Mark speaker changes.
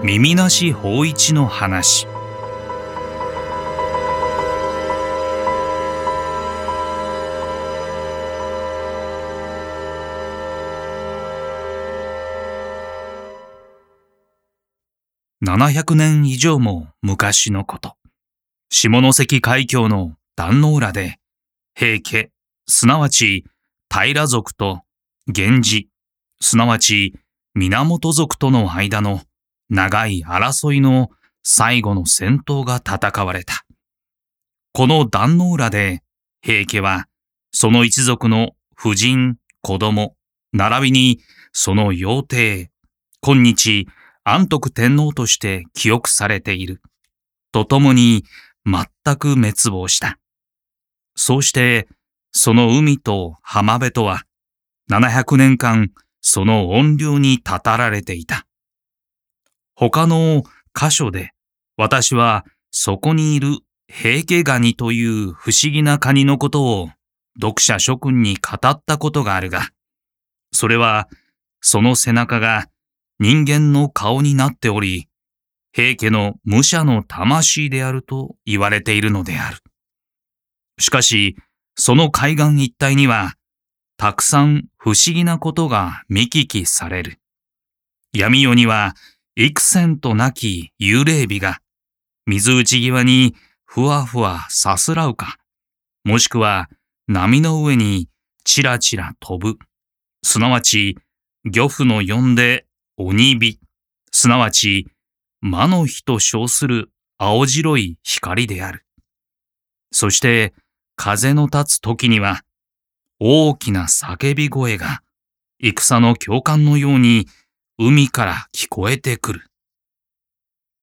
Speaker 1: 耳なし芳一の話。700年以上も昔のこと。下関海峡の壇ノ浦で、平家、すなわち平族と源氏、すなわち源族との間の長い争いの最後の戦闘が戦われた。この壇ノ浦で平家はその一族の婦人、子供、並びにその幼帝、今日安徳天皇として記憶されている。とともに全く滅亡した。そうしてその海と浜辺とは700年間その怨霊にたたられていた。他の箇所で私はそこにいる平家ガニという不思議なカニのことを読者諸君に語ったことがあるが、それはその背中が人間の顔になっており、平家の武者の魂であると言われているのである。しかし、その海岸一帯には、たくさん不思議なことが見聞きされる。闇夜には、幾千となき幽霊美が、水内際にふわふわさすらうか、もしくは波の上にちらちら飛ぶ、すなわち、漁夫の呼んで鬼火、すなわち、魔の火と称する青白い光である。そして、風の立つ時には、大きな叫び声が、戦の教官のように海から聞こえてくる。